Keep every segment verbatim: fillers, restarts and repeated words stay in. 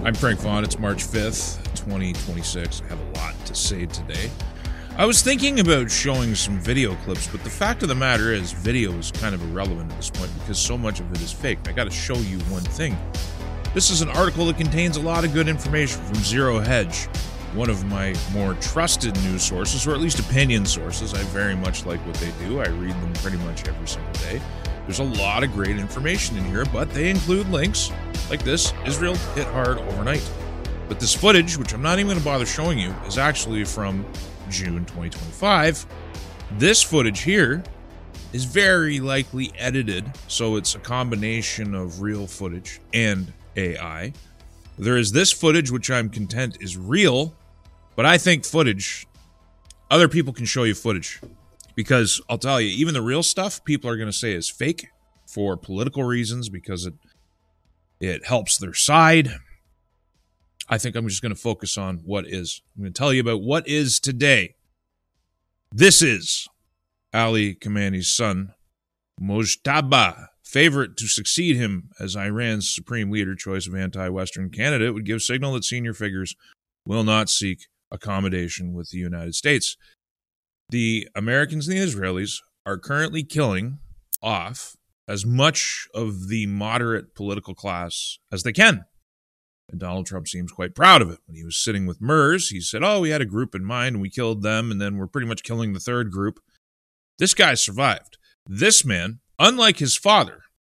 I'm Frank Vaughn. It's March fifth, twenty twenty-six. I have a lot to say today. I was thinking about showing some video clips, but the fact of the matter is video is kind of irrelevant at this point because so much of it is fake. I got to show you one thing. This is an article that contains a lot of good information from Zero Hedge, one of my more trusted news sources, or at least opinion sources. I very much like what they do. I read them pretty much every single day. There's a lot of great information in here, but they include links like this: Israel hit hard overnight. But this footage, which I'm not even going to bother showing you, is actually from June twenty twenty-five. This footage here is very likely edited, so it's a combination of real footage and A I. There is this footage, which I'm content is real, but I think footage, other people can show you footage. Because I'll tell you, even the real stuff, people are going to say is fake for political reasons because it it helps their side. I think I'm just going to focus on what is. I'm going to tell you about what is today. This is Ali Khamenei's son, Mojtaba, favorite to succeed him as Iran's supreme leader. Choice of anti-Western candidate would give signal that senior figures will not seek accommodation with the United States. The Americans and the Israelis are currently killing off as much of the moderate political class as they can. And Donald Trump seems quite proud of it. When he was sitting with MERS, he said, oh, we had a group in mind and we killed them, and then we're pretty much killing the third group. This guy survived. This man, unlike his father,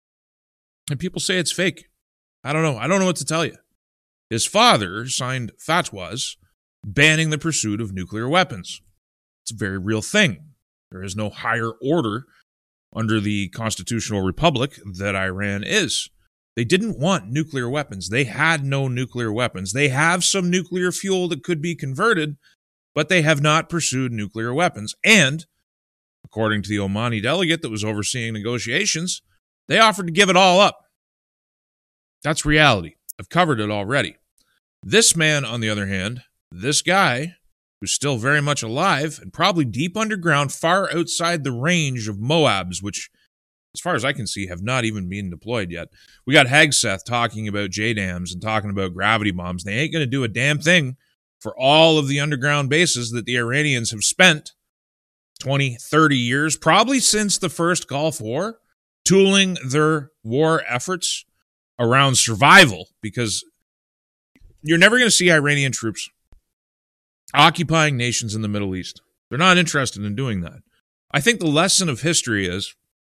and people say it's fake. I don't know. I don't know what to tell you. His father signed fatwas banning the pursuit of nuclear weapons. It's a very real thing. There is no higher order under the constitutional republic that Iran is. They didn't want nuclear weapons. They had no nuclear weapons. They have some nuclear fuel that could be converted, but they have not pursued nuclear weapons. And, according to the Omani delegate that was overseeing negotiations, they offered to give it all up. That's reality. I've covered it already. This man, on the other hand, this guy, who's still very much alive and probably deep underground, far outside the range of Moabs, which, as far as I can see, have not even been deployed yet. We got Hegseth talking about J DAMs and talking about gravity bombs. They ain't going to do a damn thing for all of the underground bases that the Iranians have spent twenty, thirty years, probably since the first Gulf War, tooling their war efforts around survival, because you're never going to see Iranian troops occupying nations in the Middle East. They're not interested in doing that. I think the lesson of history is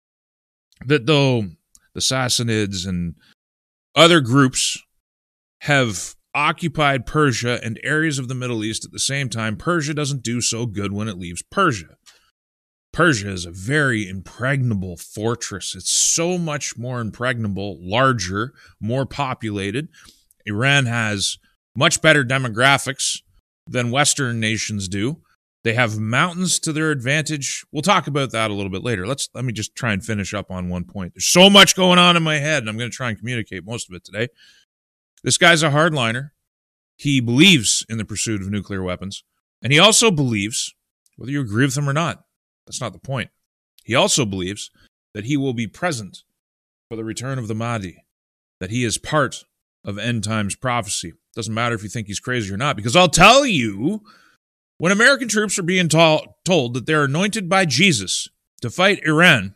that though the Sassanids and other groups have occupied Persia and areas of the Middle East at the same time, Persia doesn't do so good when it leaves Persia. Persia is a very impregnable fortress. It's so much more impregnable, larger, more populated. Iran has much better demographics than Western nations do. They have mountains to their advantage. We'll talk about that a little bit later. Let's let me just try and finish up on one point. There's so much going on in my head, and I'm going to try and communicate most of it today. This guy's a hardliner. He believes in the pursuit of nuclear weapons, and he also believes, whether you agree with him or not, that's not the point. He also believes that he will be present for the return of the Mahdi, that he is part of end times prophecy. Doesn't matter if you think he's crazy or not, because I'll tell you, when American troops are being to- told that they're anointed by Jesus to fight Iran,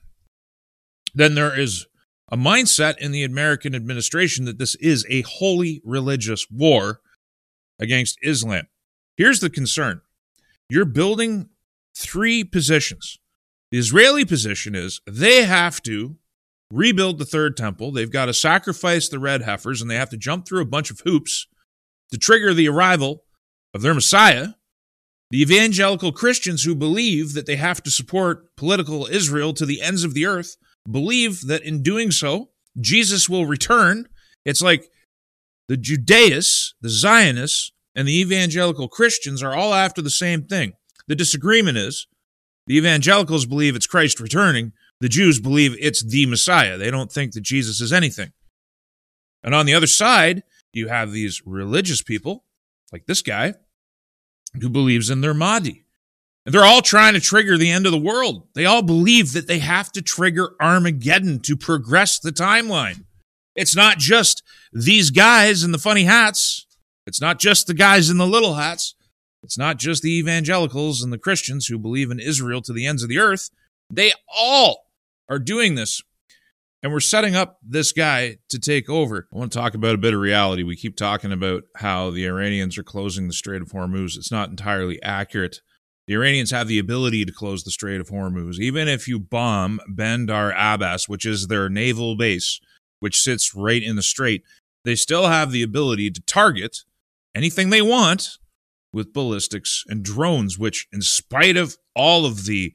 then there is a mindset in the American administration that this is a holy religious war against Islam. Here's the concern. You're building three positions. The Israeli position is they have to rebuild the third temple. They've got to sacrifice the red heifers, and they have to jump through a bunch of hoops to trigger the arrival of their Messiah. The evangelical Christians who believe that they have to support political Israel to the ends of the earth believe that in doing so, Jesus will return. It's like the Judaists, the Zionists, and the evangelical Christians are all after the same thing. The disagreement is the evangelicals believe it's Christ returning. The Jews believe it's the Messiah. They don't think that Jesus is anything. And on the other side, you have these religious people, like this guy, who believes in their Mahdi. And they're all trying to trigger the end of the world. They all believe that they have to trigger Armageddon to progress the timeline. It's not just these guys in the funny hats. It's not just the guys in the little hats. It's not just the evangelicals and the Christians who believe in Israel to the ends of the earth. They all are doing this. And we're setting up this guy to take over. I want to talk about a bit of reality. We keep talking about how the Iranians are closing the Strait of Hormuz. It's not entirely accurate. The Iranians have the ability to close the Strait of Hormuz. Even if you bomb Bandar Abbas, which is their naval base, which sits right in the strait, they still have the ability to target anything they want with ballistics and drones, which, in spite of all of the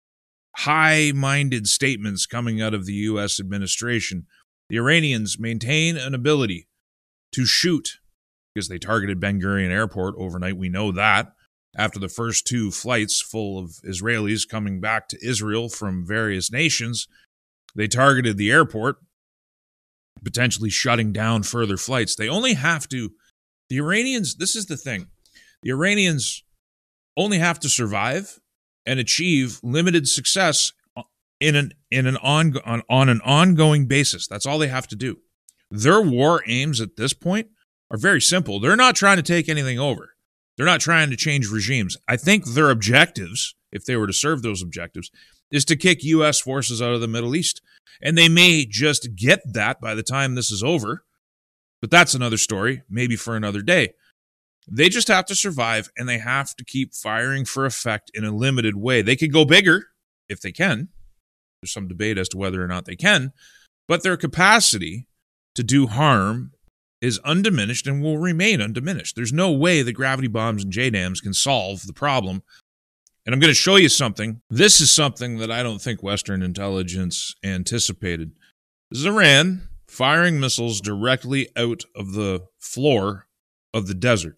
high-minded statements coming out of the U S administration, the Iranians maintain an ability to shoot, because they targeted Ben Gurion Airport overnight. We know that. After the first two flights full of Israelis coming back to Israel from various nations, they targeted the airport, potentially shutting down further flights. They only have to, the Iranians, this is the thing, the Iranians only have to survive and achieve limited success in an in an on, on on an ongoing basis. That's all they have to do. Their war aims at this point are very simple. They're not trying to take anything over. They're not trying to change regimes. I think their objectives, if they were to serve those objectives, is to kick U S forces out of the Middle East. And they may just get that by the time this is over. But that's another story, maybe for another day. They just have to survive, and they have to keep firing for effect in a limited way. They could go bigger if they can. There's some debate as to whether or not they can. But their capacity to do harm is undiminished and will remain undiminished. There's no way that gravity bombs and J DAMs can solve the problem. And I'm going to show you something. This is something that I don't think Western intelligence anticipated. This is Iran firing missiles directly out of the floor of the desert.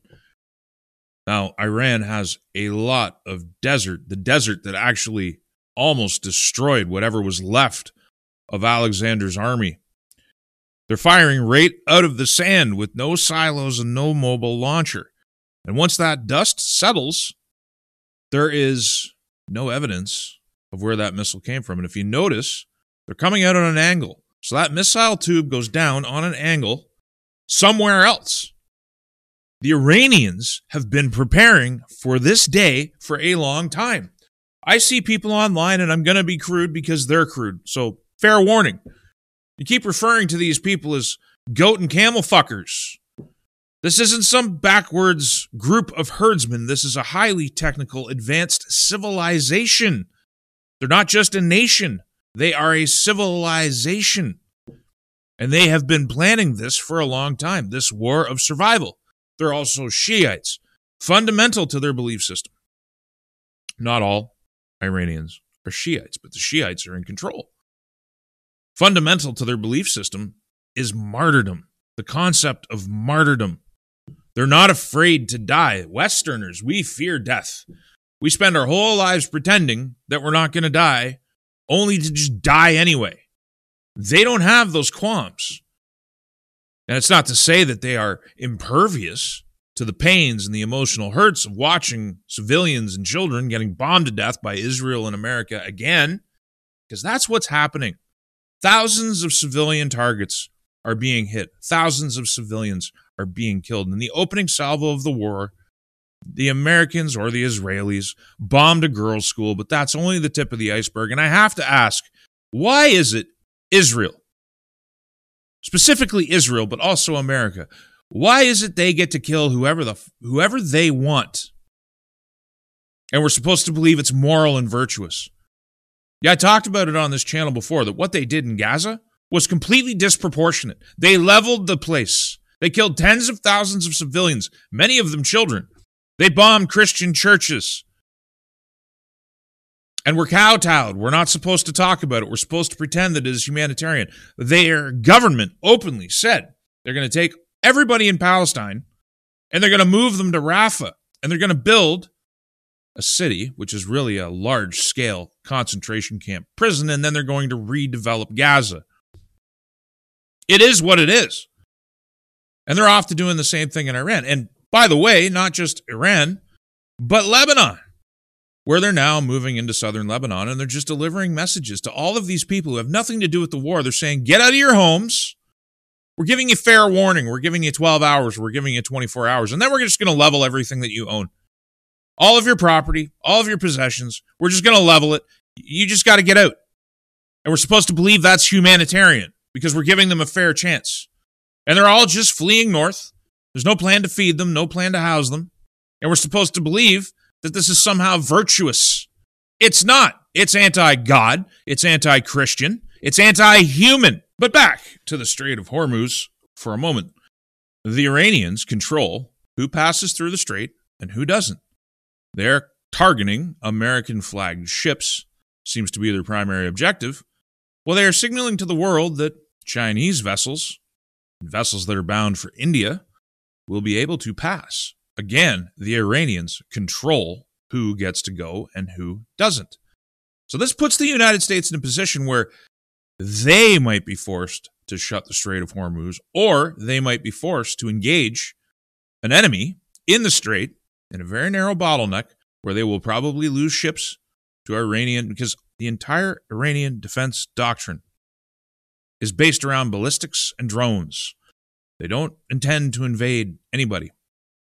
Now, Iran has a lot of desert, the desert that actually almost destroyed whatever was left of Alexander's army. They're firing right out of the sand with no silos and no mobile launcher. And once that dust settles, there is no evidence of where that missile came from. And if you notice, they're coming out on an angle. So that missile tube goes down on an angle somewhere else. The Iranians have been preparing for this day for a long time. I see people online, and I'm going to be crude because they're crude. So fair warning. You keep referring to these people as goat and camel fuckers. This isn't some backwards group of herdsmen. This is a highly technical, advanced civilization. They're not just a nation. They are a civilization. And they have been planning this for a long time, this war of survival. They're also Shiites, fundamental to their belief system. Not all Iranians are Shiites, but the Shiites are in control. Fundamental to their belief system is martyrdom, the concept of martyrdom. They're not afraid to die. Westerners, we fear death. We spend our whole lives pretending that we're not going to die, only to just die anyway. They don't have those qualms. And it's not to say that they are impervious to the pains and the emotional hurts of watching civilians and children getting bombed to death by Israel and America again, because that's what's happening. Thousands of civilian targets are being hit. Thousands of civilians are being killed. In the opening salvo of the war, the Americans or the Israelis bombed a girls' school, but that's only the tip of the iceberg. And I have to ask, why is it Israel, specifically Israel, but also America, why is it they get to kill whoever the whoever they want? And we're supposed to believe it's moral and virtuous. Yeah, I talked about it on this channel before, that what they did in Gaza was completely disproportionate. They leveled the place. They killed tens of thousands of civilians, many of them children. They bombed Christian churches. And we're kowtowed. We're not supposed to talk about it. We're supposed to pretend that it is humanitarian. Their government openly said they're going to take everybody in Palestine and they're going to move them to Rafah. And they're going to build a city, which is really a large-scale concentration camp prison, and then they're going to redevelop Gaza. It is what it is. And they're off to doing the same thing in Iran. And by the way, not just Iran, but Lebanon, where they're now moving into southern Lebanon, and they're just delivering messages to all of these people who have nothing to do with the war. They're saying, get out of your homes, We're giving you fair warning. We're giving you twelve hours. We're giving you twenty-four hours. And then we're just going to level everything that you own. All of your property, all of your possessions. We're just going to level it. You just got to get out. And we're supposed to believe that's humanitarian because we're giving them a fair chance. And they're all just fleeing north. There's no plan to feed them, no plan to house them. And we're supposed to believe that this is somehow virtuous. It's not. It's anti-God. It's anti-Christian. It's anti-human. But back to the Strait of Hormuz for a moment. The Iranians control who passes through the strait and who doesn't. They're targeting American-flagged ships, seems to be their primary objective. Well, they are signaling to the world that Chinese vessels, vessels that are bound for India, will be able to pass. Again, the Iranians control who gets to go and who doesn't. So this puts the United States in a position where they might be forced to shut the Strait of Hormuz, or they might be forced to engage an enemy in the strait in a very narrow bottleneck where they will probably lose ships to Iranian, because the entire Iranian defense doctrine is based around ballistics and drones. They don't intend to invade anybody.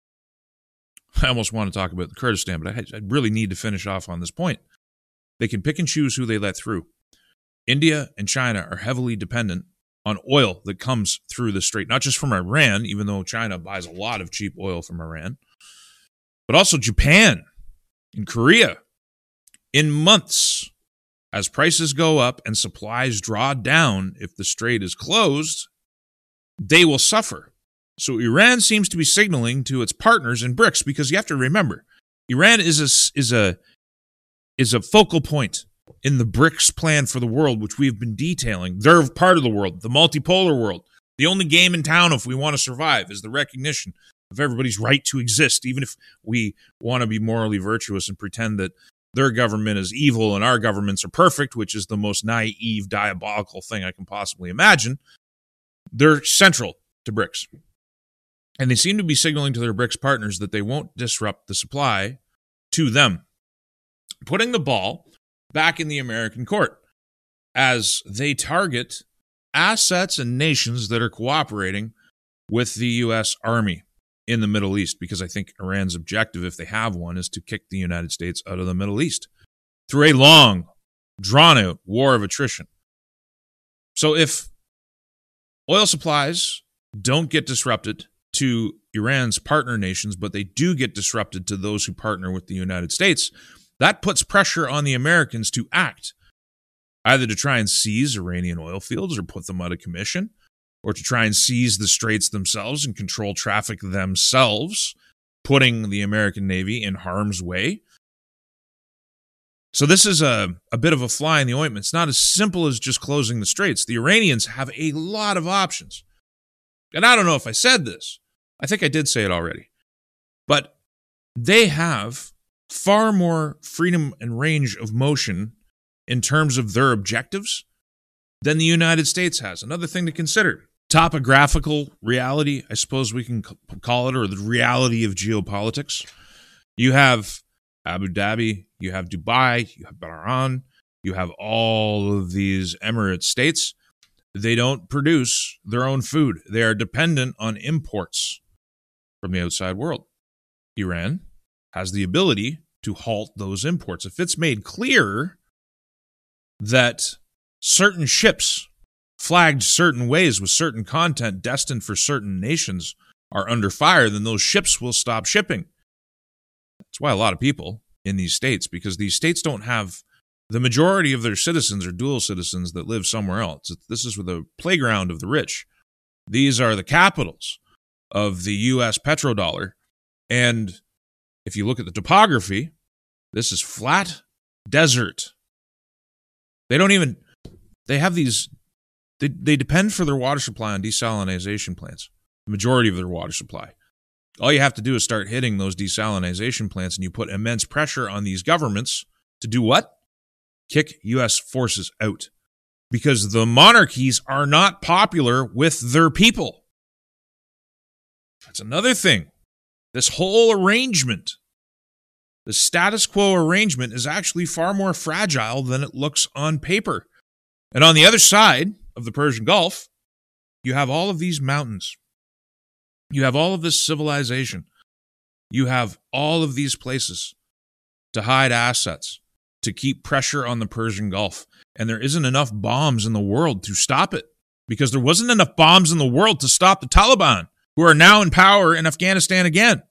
I almost want to talk about the Kurdistan, but I, I really need to finish off on this point. They can pick and choose who they let through. India and China are heavily dependent on oil that comes through the strait, not just from Iran, even though China buys a lot of cheap oil from Iran, but also Japan and Korea. In months, as prices go up and supplies draw down, if the strait is closed, they will suffer. So Iran seems to be signaling to its partners in BRICS, because you have to remember, Iran is a, is a, is a focal point in the BRICS plan for the world, which we've been detailing. They're part of the world, the multipolar world. The only game in town, if we want to survive, is the recognition of everybody's right to exist, even if we want to be morally virtuous and pretend that their government is evil and our governments are perfect, which is the most naive, diabolical thing I can possibly imagine. They're central to BRICS. And they seem to be signaling to their BRICS partners that they won't disrupt the supply to them, putting the ball back in the American court as they target assets and nations that are cooperating with the U S Army in the Middle East, because I think Iran's objective, if they have one, is to kick the United States out of the Middle East through a long, drawn-out war of attrition. So if oil supplies don't get disrupted to Iran's partner nations, but they do get disrupted to those who partner with the United States, that puts pressure on the Americans to act, either to try and seize Iranian oil fields or put them out of commission, or to try and seize the straits themselves and control traffic themselves, putting the American Navy in harm's way. So this is a, a bit of a fly in the ointment. It's not as simple as just closing the straits. The Iranians have a lot of options. And I don't know if I said this. I think I did say it already. But they have far more freedom and range of motion in terms of their objectives than the United States has. Another thing to consider. Topographical reality, I suppose we can call it, or the reality of geopolitics. You have Abu Dhabi, you have Dubai, you have Bahrain, you have all of these Emirate states. They don't produce their own food. They are dependent on imports from the outside world. Iran has the ability to halt those imports. If it's made clear that certain ships flagged certain ways with certain content destined for certain nations are under fire, then those ships will stop shipping. That's why a lot of people in these states, because these states don't have, the majority of their citizens are dual citizens that live somewhere else. This is the playground of the rich. These are the capitals of the U S petrodollar. And if you look at the topography, this is flat desert. They don't even, they have these, they, they depend for their water supply on desalination plants, the majority of their water supply. All you have to do is start hitting those desalination plants, and you put immense pressure on these governments to do what? Kick U S forces out. Because the monarchies are not popular with their people. That's another thing. This whole arrangement, the status quo arrangement, is actually far more fragile than it looks on paper. And on the other side of the Persian Gulf, You have all of these mountains. You have all of this civilization. You have all of these places to hide assets, to keep pressure on the Persian Gulf. And there isn't enough bombs in the world to stop it, because there wasn't enough bombs in the world to stop the Taliban, who are now in power in Afghanistan again.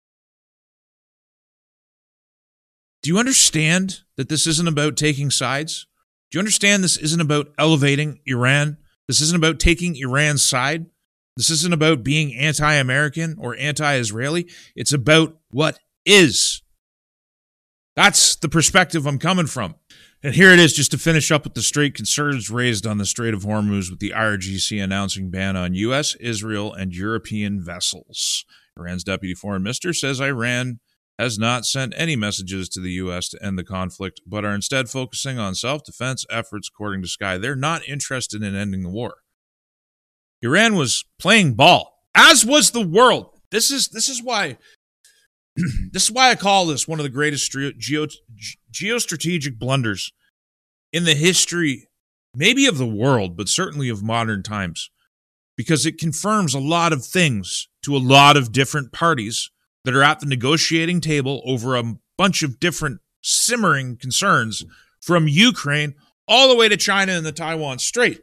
Do you understand that this isn't about taking sides? Do you understand this isn't about elevating Iran? This isn't about taking Iran's side. This isn't about being anti-American or anti-Israeli. It's about what is. That's the perspective I'm coming from. And here it is, just to finish up with the Strait, concerns raised on the Strait of Hormuz with the I R G C announcing ban on U S, Israel, and European vessels. Iran's deputy foreign minister says Iran has not sent any messages to the U S to end the conflict, but are instead focusing on self-defense efforts, according to Sky. They're not interested in ending the war. Iran was playing ball, as was the world. This is this is why this is why I call this one of the greatest geo, geostrategic blunders in the history, maybe of the world, but certainly of modern times, because it confirms a lot of things to a lot of different parties that are at the negotiating table over a bunch of different simmering concerns, from Ukraine all the way to China and the Taiwan Strait.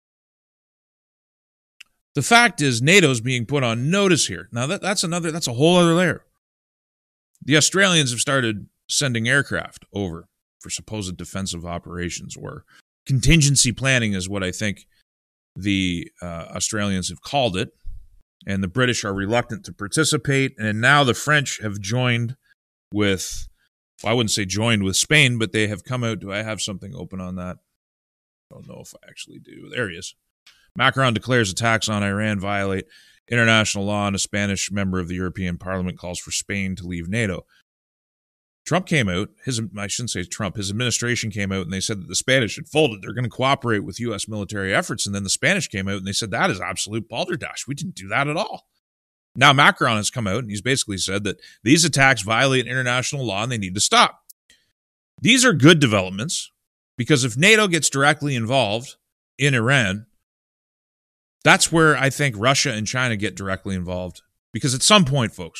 The fact is, NATO's being put on notice here. Now, that, that's another, that's a whole other layer. The Australians have started sending aircraft over for supposed defensive operations, or contingency planning is what I think the uh, Australians have called it. And the British are reluctant to participate. And now the French have joined with, well, I wouldn't say joined with Spain, but they have come out. Do I have something open on that? I don't know if I actually do. There he is. Macron declares attacks on Iran violate international law, and a Spanish member of the European Parliament calls for Spain to leave NATO. Trump came out, his I shouldn't say Trump, his administration came out and they said that the Spanish had folded. They're going to cooperate with U S military efforts. And then the Spanish came out and they said that is absolute balderdash. We didn't do that at all. Now Macron has come out and he's basically said that these attacks violate international law and they need to stop. These are good developments, because if NATO gets directly involved in Iran, that's where I think Russia and China get directly involved. Because at some point, folks,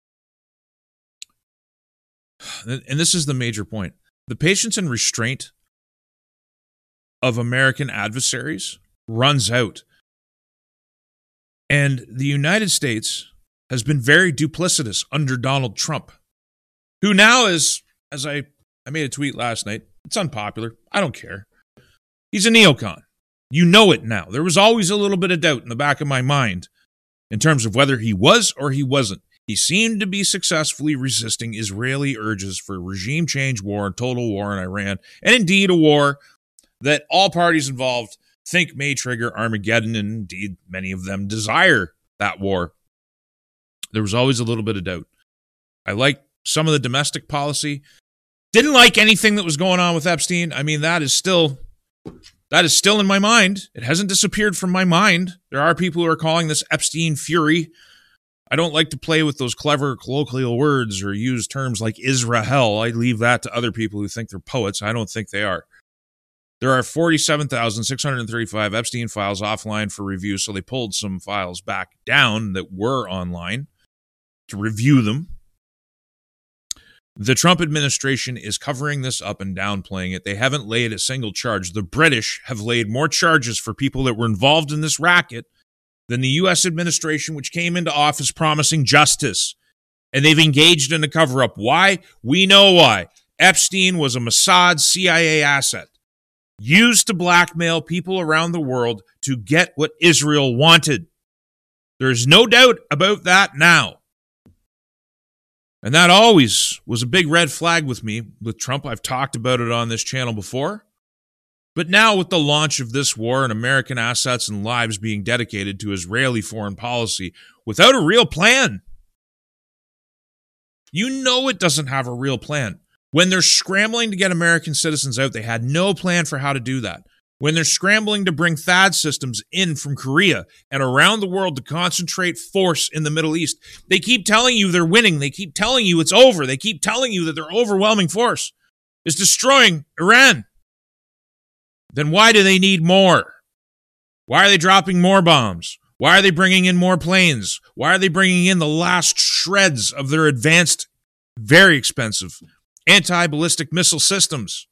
and this is the major point, the patience and restraint of American adversaries runs out. And the United States has been very duplicitous under Donald Trump, who now is, as I, I made a tweet last night, it's unpopular, I don't care. He's a neocon. You know it now. There was always a little bit of doubt in the back of my mind in terms of whether he was or he wasn't. He seemed to be successfully resisting Israeli urges for regime change, war, total war in Iran, and indeed a war that all parties involved think may trigger Armageddon, and indeed many of them desire that war. There was always a little bit of doubt. I liked some of the domestic policy. Didn't like anything that was going on with Epstein. I mean, that is still... That is still in my mind. It hasn't disappeared from my mind. There are people who are calling this Epstein fury. I don't like to play with those clever colloquial words or use terms like Israel. I leave that to other people who think they're poets. I don't think they are. There are forty-seven thousand six hundred thirty-five Epstein files offline for review, so they pulled some files back down that were online to review them. The Trump administration is covering this up and downplaying it. They haven't laid a single charge. The British have laid more charges for people that were involved in this racket than the U S administration, which came into office promising justice. And they've engaged in a cover-up. Why? We know why. Epstein was a Mossad C I A asset used to blackmail people around the world to get what Israel wanted. There's no doubt about that now. And that always was a big red flag with me, with Trump. I've talked about it on this channel before. But now with the launch of this war and American assets and lives being dedicated to Israeli foreign policy without a real plan, you know it doesn't have a real plan. When they're scrambling to get American citizens out, they had no plan for how to do that. When they're scrambling to bring THAAD systems in from Korea and around the world to concentrate force in the Middle East, they keep telling you they're winning. They keep telling you it's over. They keep telling you that their overwhelming force is destroying Iran. Then why do they need more? Why are they dropping more bombs? Why are they bringing in more planes? Why are they bringing in the last shreds of their advanced, very expensive anti-ballistic missile systems?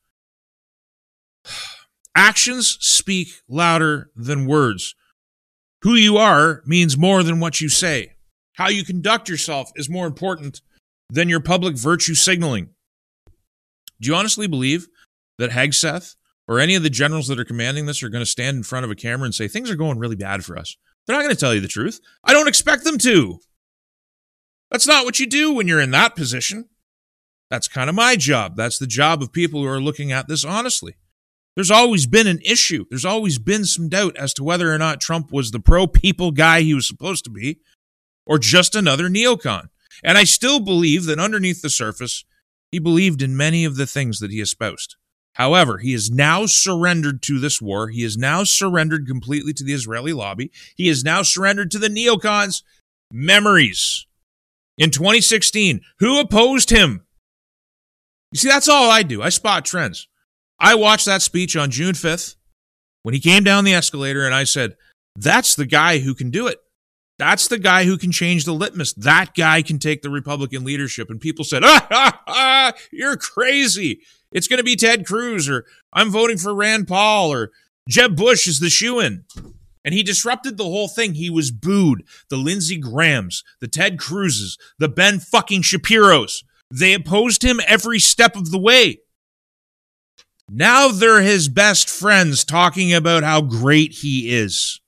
Actions speak louder than words. Who you are means more than what you say. How you conduct yourself is more important than your public virtue signaling. Do you honestly believe that Hegseth or any of the generals that are commanding this are going to stand in front of a camera and say, things are going really bad for us? They're not going to tell you the truth. I don't expect them to. That's not what you do when you're in that position. That's kind of my job. That's the job of people who are looking at this honestly. There's always been an issue. There's always been some doubt as to whether or not Trump was the pro-people guy he was supposed to be or just another neocon. And I still believe that underneath the surface, he believed in many of the things that he espoused. However, he has now surrendered to this war. He has now surrendered completely to the Israeli lobby. He has now surrendered to the neocons' memories. In twenty sixteen, who opposed him? You see, that's all I do. I spot trends. I watched that speech on June fifth when he came down the escalator, and I said, that's the guy who can do it. That's the guy who can change the litmus. That guy can take the Republican leadership. And people said, ah, ah, ah, you're crazy. It's going to be Ted Cruz, or I'm voting for Rand Paul, or Jeb Bush is the shoo-in. And he disrupted the whole thing. He was booed. The Lindsey Grahams, the Ted Cruzes, the Ben fucking Shapiros. They opposed him every step of the way. Now they're his best friends talking about how great he is.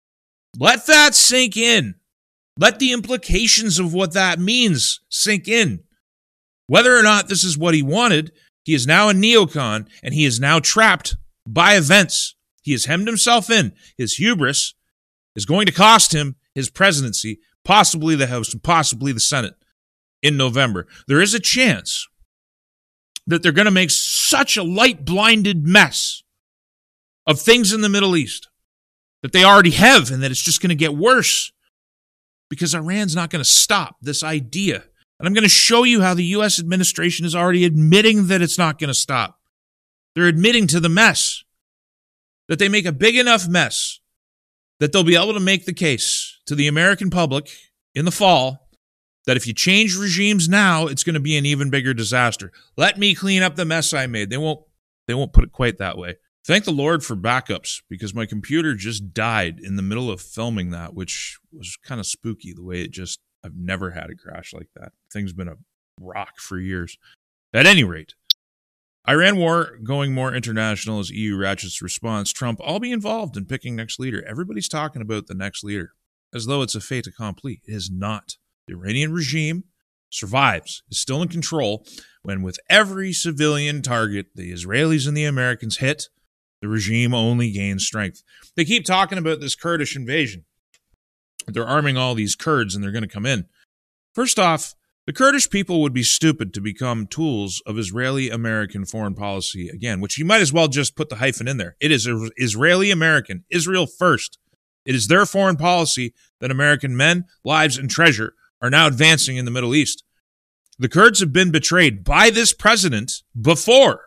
Let that sink in. Let the implications of what that means sink in. Whether or not this is what he wanted, he is now a neocon, and he is now trapped by events. He has hemmed himself in. His hubris is going to cost him his presidency, possibly the House, and possibly the Senate in November. There is a chance that they're going to make such a light-blinded mess of things in the Middle East that they already have, and that it's just going to get worse because Iran's not going to stop this idea. And I'm going to show you how the U S administration is already admitting that it's not going to stop. They're admitting to the mess, that they make a big enough mess that they'll be able to make the case to the American public in the fall that if you change regimes now, it's going to be an even bigger disaster. Let me clean up the mess I made. They won't, they won't put it quite that way. Thank the Lord for backups, because my computer just died in the middle of filming that, which was kind of spooky the way it just, I've never had a crash like that. Thing's been a rock for years. At any rate, Iran war going more international as E U ratchets response. Trump, I'll be involved in picking next leader. Everybody's talking about the next leader as though it's a fait accompli. It is not. The Iranian regime survives, is still in control, when with every civilian target the Israelis and the Americans hit, the regime only gains strength. They keep talking about this Kurdish invasion. They're arming all these Kurds and they're going to come in. First off, the Kurdish people would be stupid to become tools of Israeli-American foreign policy again, which you might as well just put the hyphen in there. It is Israeli-American, Israel first. It is their foreign policy that American men, lives, and treasure are now advancing in the Middle East. The Kurds have been betrayed by this president before.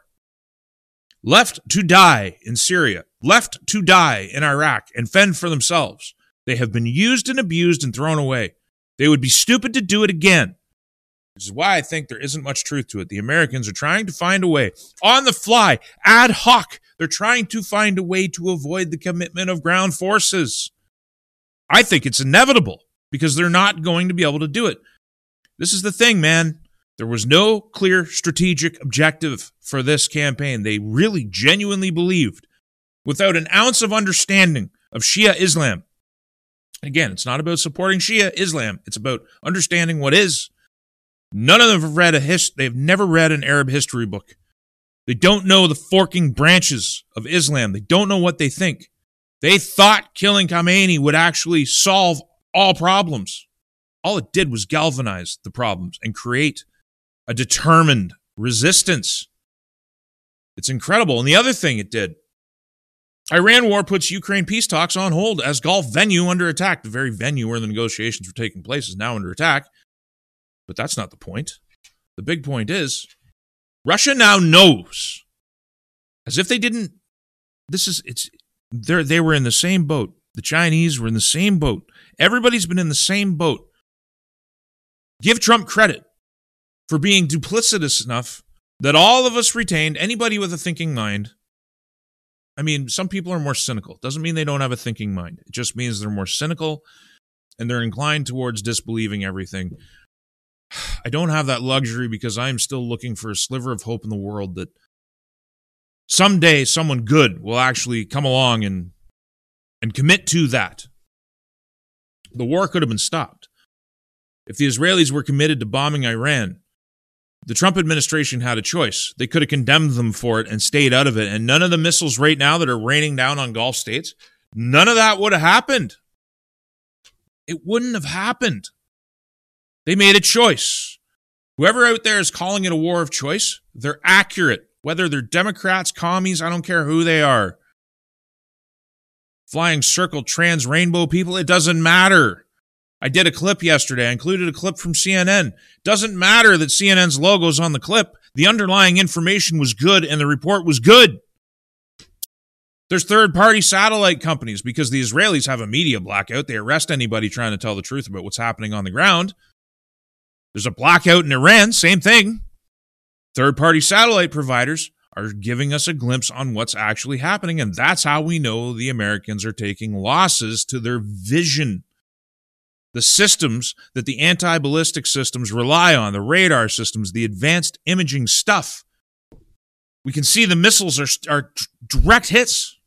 Left to die in Syria, left to die in Iraq and fend for themselves. They have been used and abused and thrown away. They would be stupid to do it again. Which is why I think there isn't much truth to it. The Americans are trying to find a way, on the fly, ad hoc. They're trying to find a way to avoid the commitment of ground forces. I think it's inevitable because they're not going to be able to do it. This is the thing, man. There was no clear strategic objective for this campaign. They really genuinely believed, without an ounce of understanding of Shia Islam. Again, it's not about supporting Shia Islam. It's about understanding what is. None of them have read a his- They've never read an Arab history book. They don't know the forking branches of Islam. They don't know what they think. They thought killing Khamenei would actually solve all problems. All it did was galvanize the problems and create a determined resistance. It's incredible. And the other thing it did, Iran war puts Ukraine peace talks on hold as Gulf venue under attack. The very venue where the negotiations were taking place is now under attack. But that's not the point. The big point is Russia now knows, as if they didn't, this is, it's, They're, they were in the same boat. The Chinese were in the same boat. Everybody's been in the same boat. Give Trump credit for being duplicitous enough that all of us retained, anybody with a thinking mind. I mean, some people are more cynical. Doesn't mean they don't have a thinking mind. It just means they're more cynical and they're inclined towards disbelieving everything. I don't have that luxury because I'm still looking for a sliver of hope in the world that someday someone good will actually come along and and commit to that. The war could have been stopped. If the Israelis were committed to bombing Iran, the Trump administration had a choice. They could have condemned them for it and stayed out of it. And none of the missiles right now that are raining down on Gulf states, none of that would have happened. It wouldn't have happened. They made a choice. Whoever out there is calling it a war of choice, they're accurate. Whether they're Democrats, commies, I don't care who they are. Flying circle, trans, rainbow people, it doesn't matter. I did a clip yesterday. I included a clip from C N N. Doesn't matter that C N N's logo's on the clip. The underlying information was good and the report was good. There's third-party satellite companies because the Israelis have a media blackout. They arrest anybody trying to tell the truth about what's happening on the ground. There's a blackout in Iran, same thing. Third-party satellite providers are giving us a glimpse on what's actually happening, and that's how we know the Americans are taking losses to their vision. The systems that the anti-ballistic systems rely on, the radar systems, the advanced imaging stuff. We can see the missiles are, are direct hits.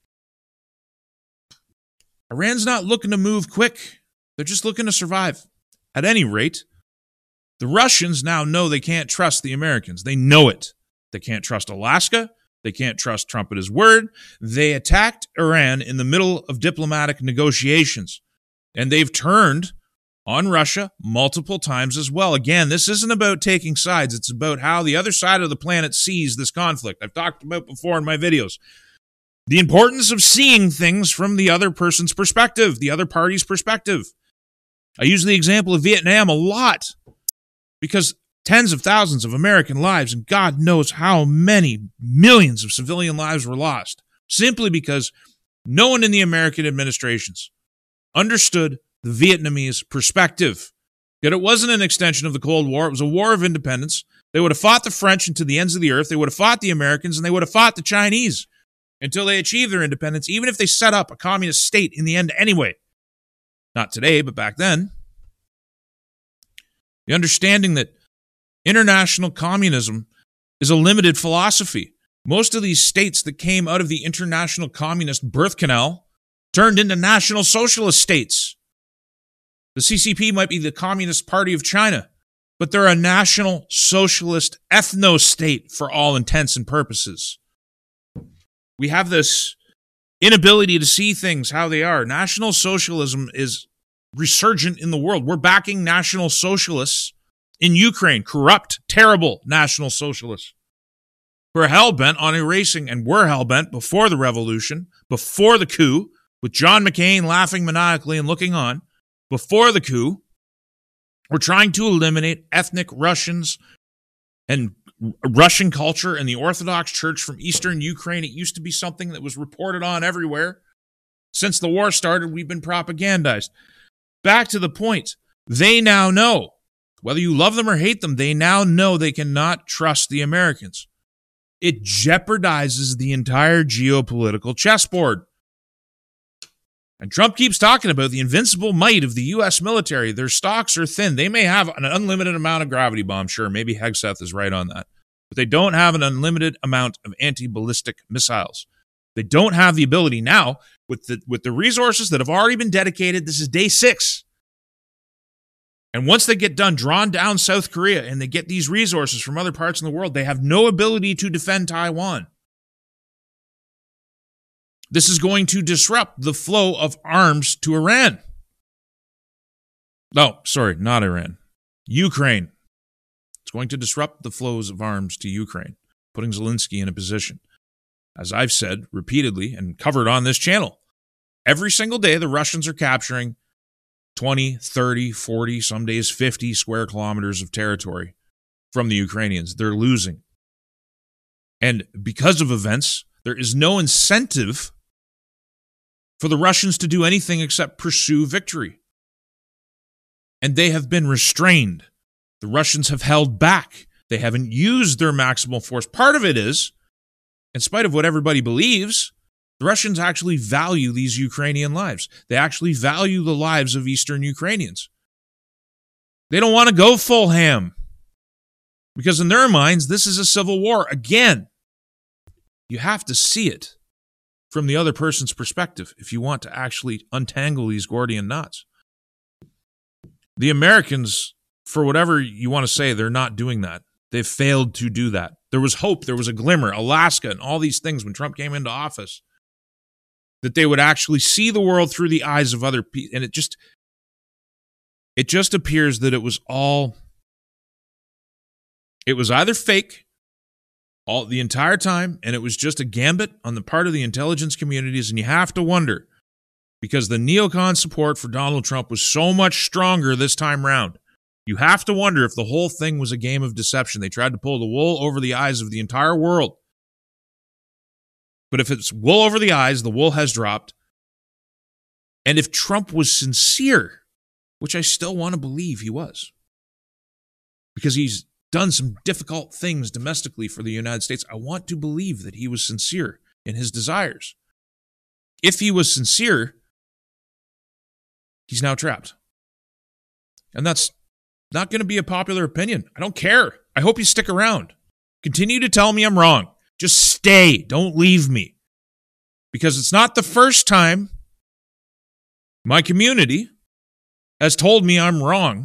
Iran's not looking to move quick. They're just looking to survive. At any rate, the Russians now know they can't trust the Americans. They know it. They can't trust Alaska. They can't trust Trump at his word. They attacked Iran in the middle of diplomatic negotiations, and they've turned on Russia multiple times as well. Again, this isn't about taking sides. It's about how the other side of the planet sees this conflict. I've talked about before in my videos. The importance of seeing things from the other person's perspective, the other party's perspective. I use the example of Vietnam a lot because tens of thousands of American lives, and God knows how many millions of civilian lives were lost, simply because no one in the American administrations understood the Vietnamese perspective. Yet it wasn't an extension of the Cold War. It was a war of independence. They would have fought the French into the ends of the earth. They would have fought the Americans, and they would have fought the Chinese until they achieved their independence, even if they set up a communist state in the end anyway. Not today, but back then. The understanding that international communism is a limited philosophy. Most of these states that came out of the international communist birth canal turned into national socialist states. The C C P might be the Communist Party of China, but they're a national socialist ethno-state for all intents and purposes. We have this inability to see things how they are. National socialism is resurgent in the world. We're backing national socialists in Ukraine, corrupt, terrible national socialists who are hell-bent on erasing, and were hell-bent before the revolution, before the coup, with John McCain laughing maniacally and looking on. Before the coup, we're trying to eliminate ethnic Russians and Russian culture and the Orthodox Church from Eastern Ukraine. It used to be something that was reported on everywhere. Since the war started, we've been propagandized. Back to the point, they now know, whether you love them or hate them, they now know they cannot trust the Americans. It jeopardizes the entire geopolitical chessboard. And Trump keeps talking about the invincible might of the U S military. Their stocks are thin. They may have an unlimited amount of gravity bombs. Sure, maybe Hegseth is right on that. But they don't have an unlimited amount of anti-ballistic missiles. They don't have the ability now, with the, with the resources that have already been dedicated. This is day six. And once they get done, drawn down South Korea, and they get these resources from other parts of the world, they have no ability to defend Taiwan. This is going to disrupt the flow of arms to Iran. No, sorry, not Iran. Ukraine. It's going to disrupt the flows of arms to Ukraine, putting Zelensky in a position. As I've said repeatedly and covered on this channel, every single day the Russians are capturing twenty, thirty, forty, some days fifty square kilometers of territory from the Ukrainians. They're losing. And because of events, there is no incentive for the Russians to do anything except pursue victory. And they have been restrained. The Russians have held back. They haven't used their maximal force. Part of it is, in spite of what everybody believes, the Russians actually value these Ukrainian lives. They actually value the lives of Eastern Ukrainians. They don't want to go full ham because in their minds, this is a civil war. Again, you have to see it from the other person's perspective if you want to actually untangle these Gordian knots. The Americans, for whatever you want to say, they're not doing that. They've failed to do that. There was hope, there was a glimmer, Alaska and all these things when Trump came into office, that they would actually see the world through the eyes of other people. And it just, it just appears that it was all, it was either fake all the entire time, and it was just a gambit on the part of the intelligence communities. And you have to wonder, because the neocon support for Donald Trump was so much stronger this time round, you have to wonder if the whole thing was a game of deception. They tried to pull the wool over the eyes of the entire world. But if it's wool over the eyes, the wool has dropped. And if Trump was sincere, which I still want to believe he was, because he's done some difficult things domestically for the United States, I want to believe that he was sincere in his desires. If he was sincere, he's now trapped. And that's not going to be a popular opinion. I don't care. I hope you stick around. Continue to tell me I'm wrong. Just stay. Don't leave me. Because it's not the first time my community has told me I'm wrong,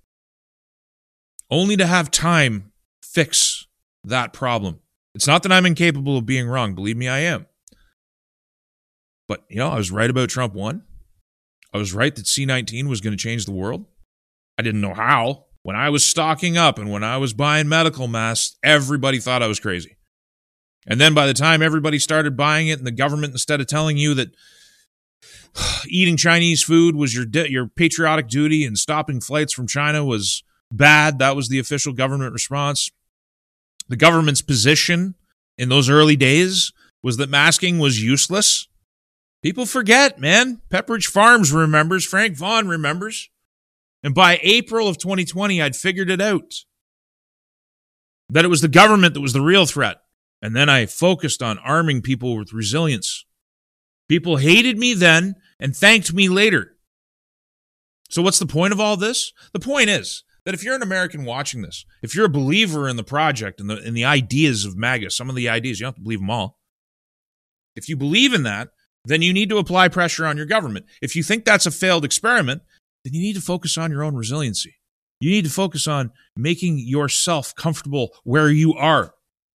only to have time fix that problem. It's not that I'm incapable of being wrong. Believe me, I am. But, you know, I was right about Trump one. I was right that C nineteen was going to change the world. I didn't know how. When I was stocking up and when I was buying medical masks, everybody thought I was crazy. And then by the time everybody started buying it and the government, instead of telling you that eating Chinese food was your di- your patriotic duty and stopping flights from China was bad, that was the official government response. The government's position in those early days was that masking was useless. People forget, man. Pepperidge Farms remembers. Frank Vaughn remembers. And by April of twenty twenty, I'd figured it out. That it was the government that was the real threat. And then I focused on arming people with resilience. People hated me then and thanked me later. So what's the point of all this? The point is that if you're an American watching this, if you're a believer in the project and the, in the ideas of MAGA, some of the ideas, you don't have to believe them all. If you believe in that, then you need to apply pressure on your government. If you think that's a failed experiment, then you need to focus on your own resiliency. You need to focus on making yourself comfortable where you are.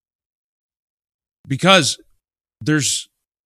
Because there's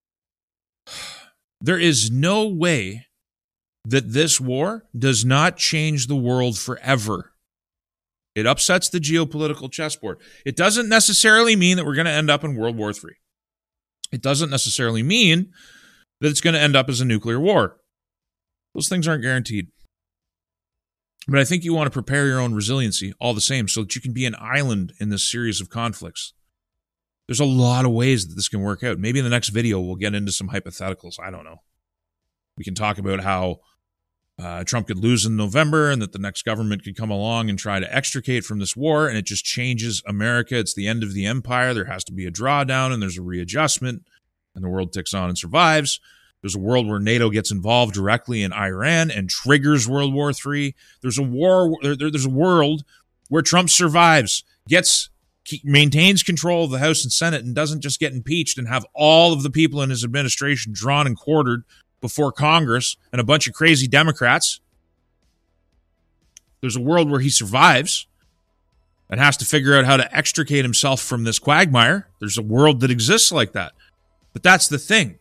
there is no way that this war does not change the world forever. It upsets the geopolitical chessboard. It doesn't necessarily mean that we're going to end up in World War Three. It doesn't necessarily mean that it's going to end up as a nuclear war. Those things aren't guaranteed. But I think you want to prepare your own resiliency all the same so that you can be an island in this series of conflicts. There's a lot of ways that this can work out. Maybe in the next video, we'll get into some hypotheticals. I don't know. We can talk about how uh, Trump could lose in November and that the next government could come along and try to extricate from this war, and it just changes America. It's the end of the empire. There has to be a drawdown, and there's a readjustment, and the world ticks on and survives. There's a world where NATO gets involved directly in Iran and triggers World War Three. There's a war. There, there, there's a world where Trump survives, gets maintains control of the House and Senate, and doesn't just get impeached and have all of the people in his administration drawn and quartered before Congress and a bunch of crazy Democrats. There's a world where he survives and has to figure out how to extricate himself from this quagmire. There's a world that exists like that. But that's the thing.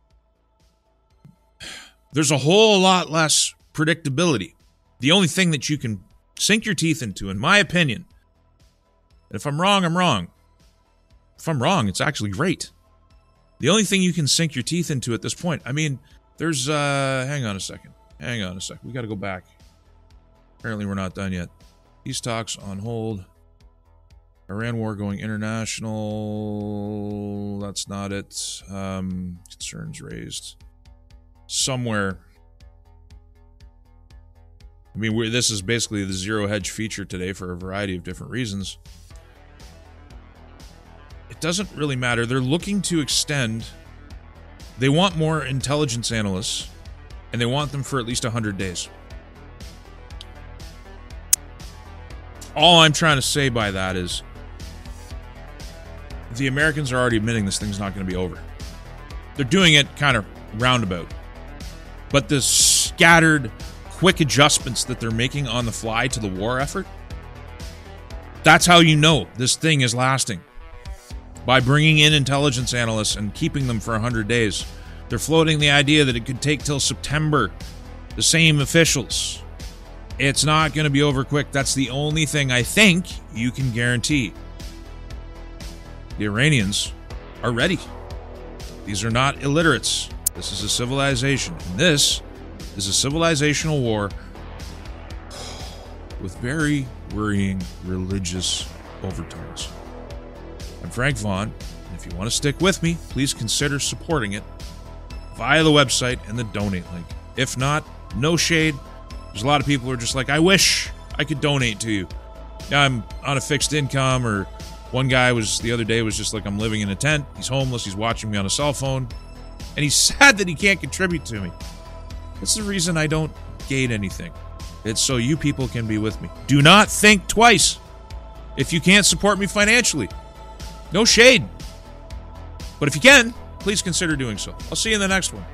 There's a whole lot less predictability. The only thing that you can sink your teeth into, in my opinion, if I'm wrong, I'm wrong. If I'm wrong, it's actually great. The only thing you can sink your teeth into at this point, I mean, there's, uh, hang on a second. Hang on a second. We got to go back. Apparently we're not done yet. Peace talks on hold. Iran war going international. That's not it. Um, concerns raised. somewhere. I mean, we're, this is basically the zero hedge feature today for a variety of different reasons. It doesn't really matter. They're looking to extend. They want more intelligence analysts, and they want them for at least one hundred days. All I'm trying to say by that is the Americans are already admitting this thing's not going to be over. They're doing it kind of roundabout. But the scattered, quick adjustments that they're making on the fly to the war effort, that's how you know this thing is lasting. By bringing in intelligence analysts and keeping them for one hundred days. They're floating the idea that it could take till September. The same officials. It's not going to be over quick. That's the only thing I think you can guarantee. The Iranians are ready. These are not illiterates. This is a civilization. And this is a civilizational war with very worrying religious overtones. I'm Frank Vaughn, and if you want to stick with me, please consider supporting it via the website and the donate link. If not, no shade. There's a lot of people who are just like, I wish I could donate to you. Yeah, I'm on a fixed income, or one guy was the other day was just like, I'm living in a tent. He's homeless. He's watching me on a cell phone. And he's sad that he can't contribute to me. That's the reason I don't gate anything. It's so you people can be with me. Do not think twice if you can't support me financially. No shade. But if you can, please consider doing so. I'll see you in the next one.